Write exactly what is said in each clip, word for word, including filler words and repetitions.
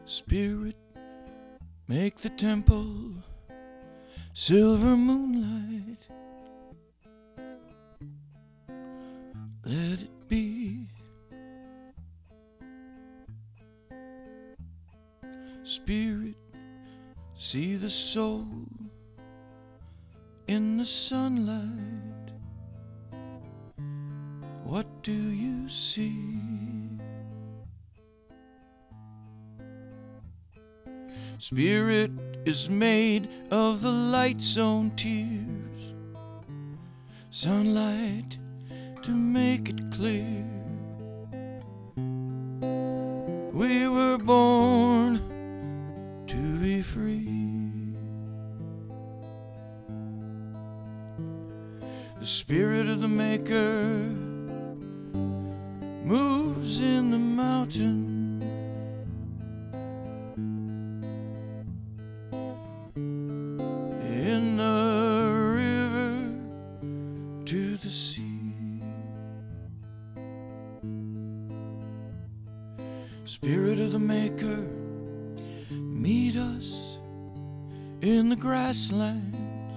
Spirit, make the temple silver moonlight. Let it be. Spirit, see the soul in the sunlight. What do you see? Spirit is made of the light's own tears, sunlight to make it clear. We were born to be free. The spirit of the maker moves in the mountain. In the river to the sea. Spirit of the maker, meet us in the grasslands.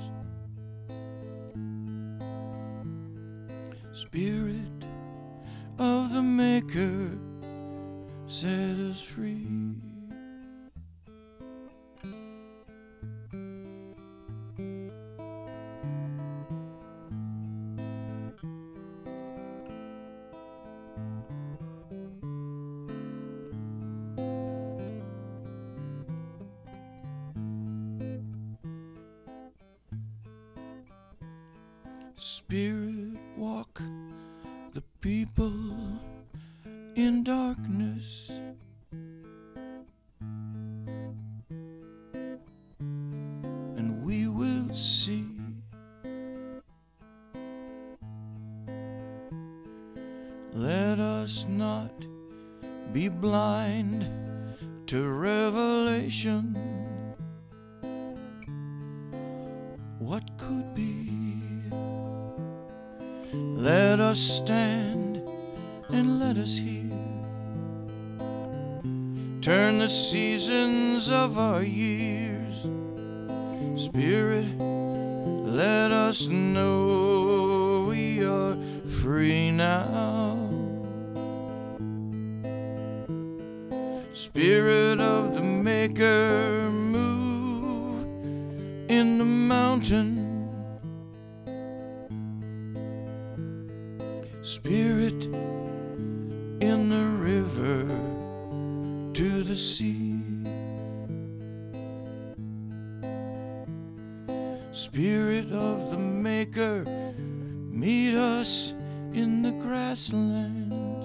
Spirit of the maker, set us free. Spirit, walk the people in darkness. And we will see. Let us not be blind to revelation. What could be? Let us stand and let us hear. Turn the seasons of our years. Spirit, let us know we are free now. Spirit of the maker, move in the mountain. Spirit in the river to the sea. Spirit of the maker, meet us in the grasslands.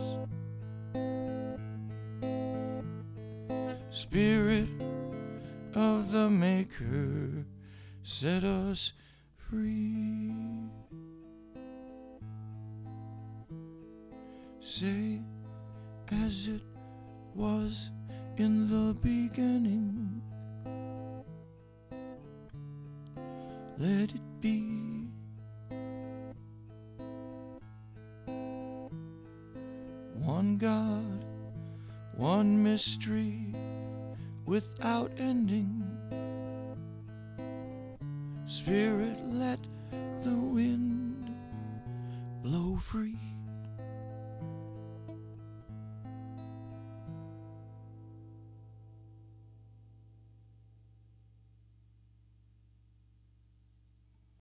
Spirit of the maker, set us free. Say, as it was in the beginning, let it be. One God, one mystery, without ending. Spirit, let the wind blow free.